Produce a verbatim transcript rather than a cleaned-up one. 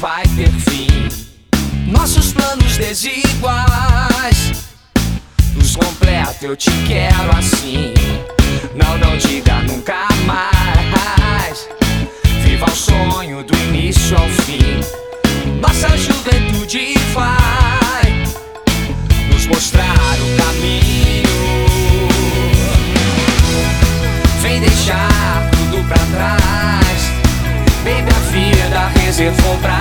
vai ter fim. Nossos planos desiguais nos completa, eu te quero assim. Não, não diga nunca mais. Viva o sonho do início ao fim. Nossa juventude vai nos mostrar o caminho. Vem deixar tudo pra trás. Baby, a vida reservou pra